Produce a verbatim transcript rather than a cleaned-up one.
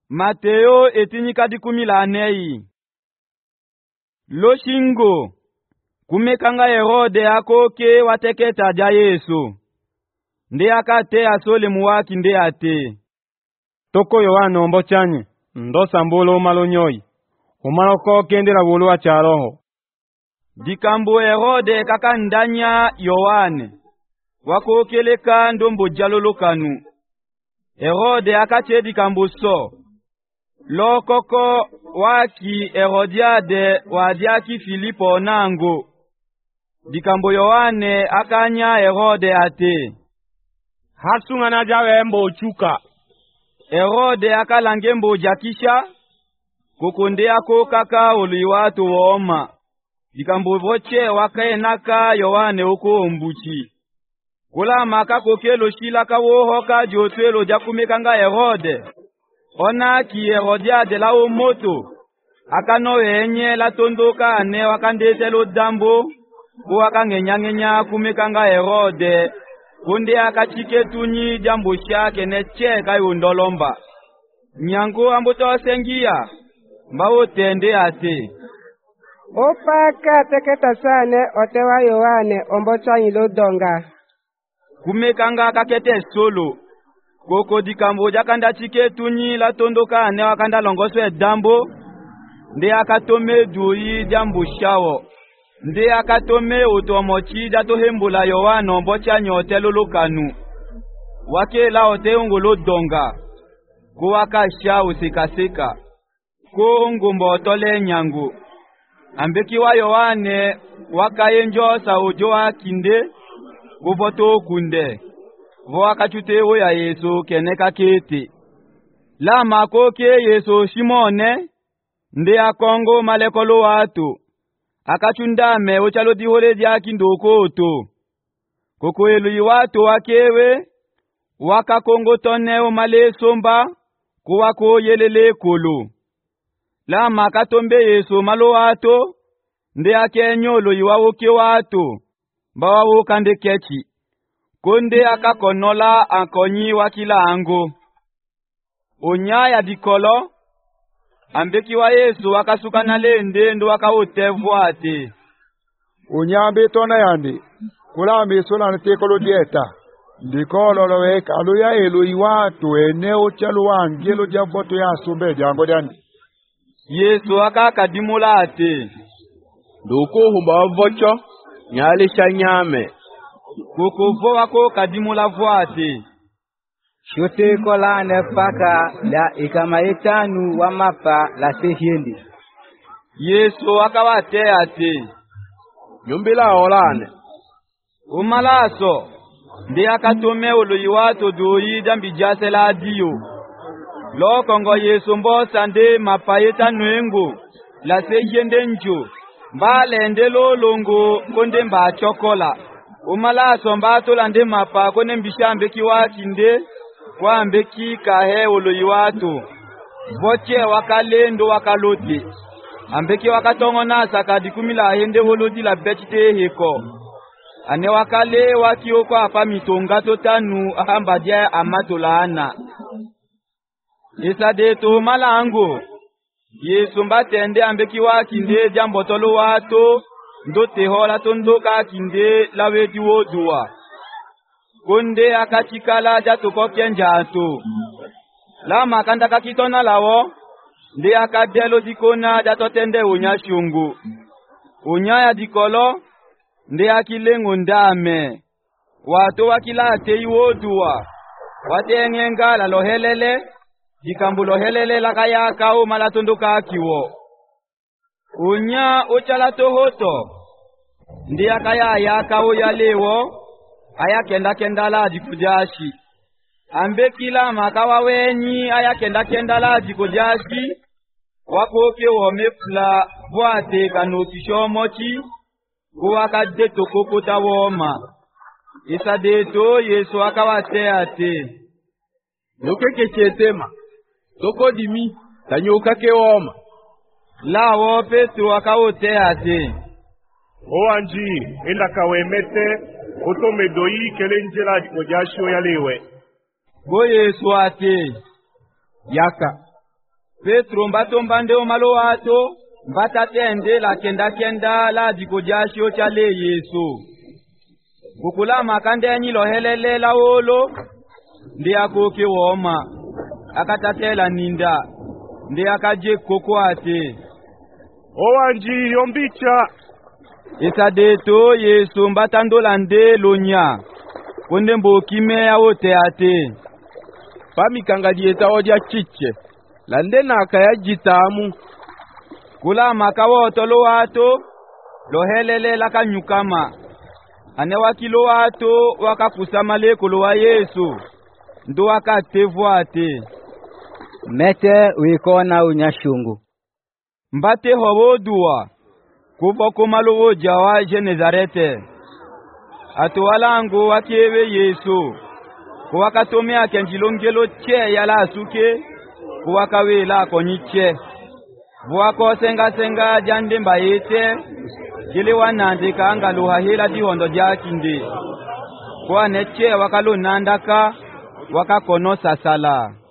Mateo etinyika dikumi la anei. Loshingo kumekanga Herode akoke wateketa ja Yesu. Nde akate asole muwaki nde ate. Toko Yohana ombo chanye, ndo sambulo malonyoi. Umaloko kendera bulu wa charoho. Dikambo Herode kakandanya Yohane. Wakokeleka ndombo jalolokanu. Herode akache dikambo so. Lokoko waki Herodiade wadiaki Filipo nango. Dikambo Yohane akanya Herode ate. Hasunga na jawe mbo chuka. Herode akalange mbo jakisha. Kukunde ako kaka uliwatu woma. Dikambo voche wakaenaka Yohane uko mbuchi. Kula maka kokelo shila kawoho ka jotwelo jakumekanga Herode. Ona ki Herodiade la omoto. Akano enye la tondoka ane wakandete lo dambo. Kuwaka ngenya kumekanga Herode. Kunde akachike tunyi jambo shake neche kayo ndolomba. Nyango amboto wasengia. Mbao tende ate. Opaka teketa sane otewa Yohane ombocha ilo donga. Kumekanga kakete solo. Koko dikambo jakanda chike tunyi la tondoka ane wakanda longoswe dambo. Nde akatome dui jambo shawo. Nde akatome otomochi jato hembula Yohane ombocha nyote lolokanu. Wake la ote ungolo donga. Ko waka shawo seka seka. Ko ngombo otole nyangu. Ambeki wa Yohane waka enjo sa ojoa kinde. Kuvoto kunde. Waka chute ya Yesu keneka kete. La makoke Yesu Shimone. Nde akongo malekolo watu. Akachundame ochalo dihole diaki ndoko oto. Koko elu watu wakewe. Waka kongo tone o male somba. Kuwako yelele kolo. La makatombe Yesu malo watu. Nde akenyolo iwawoke watu. Bawawo kande kechi. Konde akakonola ankonyi wakila ango. Onyaya dikolo. Ambeki wa Yesu wakasuka na lende ndo wakaotevu ate. Unyambe tona yandi. Kulambe sola ntekolo dieta. Ndikolo loweka aluya elu iwatu eneo chalu wangelo jamboto ya sumbe jango dani. Yesu wakakadimula ate. Ndoko humba vocho. Nyali shanyame. Kukuvo wako kadimula vuate. Shote kola nefaka la ikama etanu wa mapa la sehiendi. Yesu wakawate ate. Nyumbila olane. Umalaso. Ndi akatome uluiwato doi jambi jase la adiyo. Lokongo Yesu mbosa nde mapa etanu engo. La sehiende njo. Mbale ndelo longo konde mba chokola. Umalaso mbato lande mapa kone mbishambe kiwaki nde. Kwa mbeki kahe ului watu. Voche wakalendo wakalote. Ambeki wakatongo nasa kadikumila hende holodi la bechite heko. Ane wakale wakio kwa hapa mitonga totanu ahambadia amato laana. Isa deto malango. Yesu mbatende ambeki wakinde jambo tolo watu. Ndote hola tondoka kinde laweti wodua. Konde akachikala jato koke njato. Lama kanda kakitona lawo. Nde akadelo dikona jato tende unya shungu. Unya ya dikolo. Nde akilengo ndame. Watu wakila ate iwodua. Wate ngenga la lohelele. Dikambu lohelele lakaya kao malatondoka akiwo. Unya uchala tohoto. Nde akaya ya kao ya lewo. Aya kenda kenda la jikujashi. Ambe kila makawa wenyi aya kenda kenda la jikujashi. Wakoke womefla vuate kanokisho mochi. Kuwaka deto kokota woma. Isa deto Yesu wakawate ate. Nukeke chetema. Toko dimi. Tanyoka ke woma. La wo Petro wakawote ate. O anji, enda kawemete. Oto medoi kele njela dikojasho ya lewe. Go Yesu ate. Yaka. Petro mbatombande omalo wato mbatatende la kenda kenda la dikojashio chale Yesu. Kukulama kandenyi lohelele la olo ndi akoke woma akatatela ninda ndi akaje koko ate owanji yombicha isadeto Yesu mbatandola nde lonya konde mbokime ya wote ate pamikanga dieta odia chiche lande naka ya jitamu kula makawoto lo wato lohelele lakanyukama ane wakilo wato wakakusama lekolo wa Yesu ndo wakatevwate mete wikona unyashungu mbate hobodua kuboko malo jawa Genezarete atowalango wakewe Yesu kuwakatome akenjilongelo che yala asuke kuwakawela konyiche buwako senga senga jande mbayete gile wanande kanga luha hela dihondo jakinde kwa neche wakalo nandaka wakakonosa sala